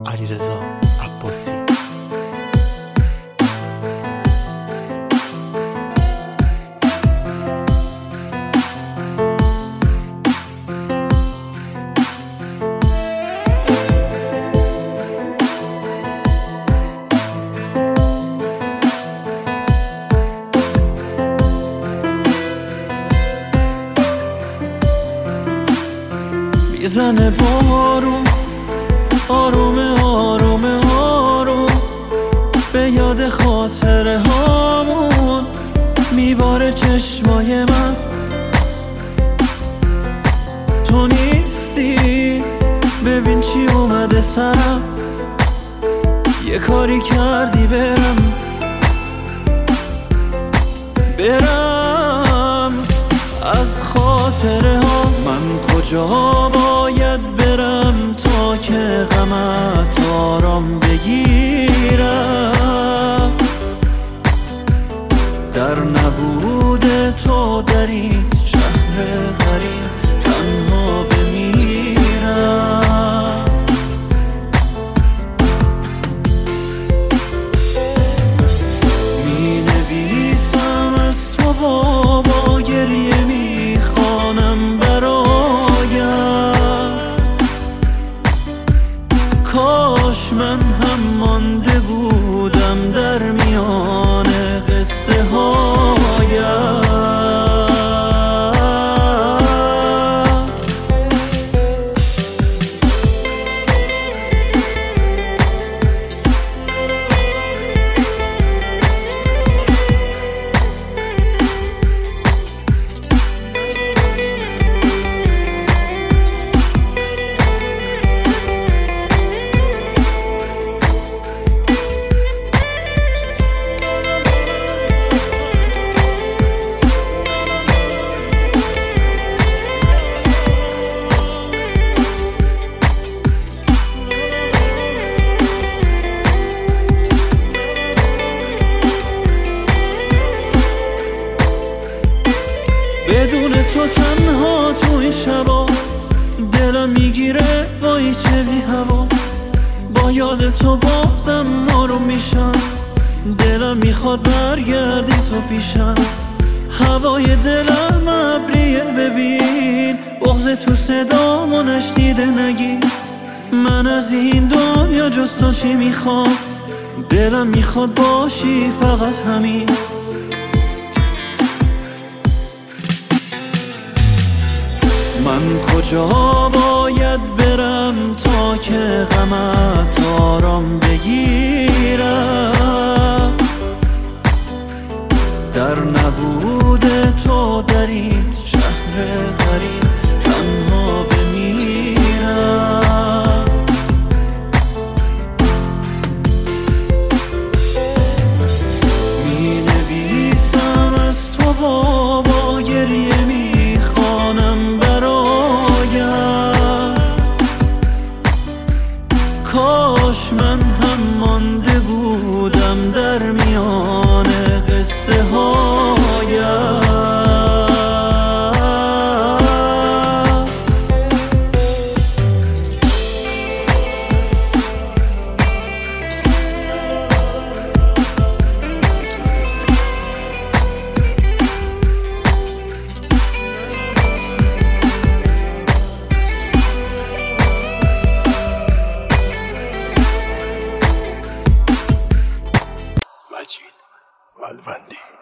علیرضا عباسی. میزنه بارون آرومه آرومه آروم، به یاد خاطره هامون میباره چشمای من. تو نیستی ببین چی اومده سرم، یه کاری کردی برم از خاطره ها. من کجا باید برم تا که غمت آرام بگیرم؟ در نبود تو در این شهر غریب تنها بمیرم. می نویسم از تو و با گریه می خوانم برایم، کاش من هم مانده بودم در میان قصه هایم. بدون تو تنها تو این شبا دلم میگیره وای چه بی هوا. با یاد تو بازم آروم میشم، دلم میخواد برگردی تو پیشم. هوای دلم ابریه ببین، بغض تو صدامو نشنیده نگی. من از این دنیا جز تو چی میخوام؟ دلم میخواد باشی فقط همین. من کجا باید برم تا که غمت آرام بگیرم؟ در نبود تو در این شهر غریب تنها بمیرم. می نویسم از تو و با گریه می خوانم برایم، کاش من هم مانده بودم در میان قصه هایم. مجید ملوندی.